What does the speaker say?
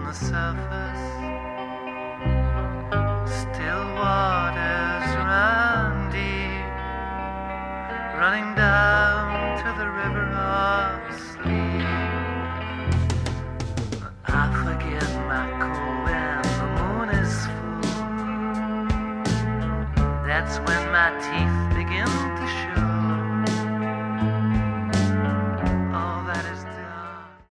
the surface. Still waters run deep, running down to the river of sleep. I forget my cold when the moon is full. That's when my teeth begin to show.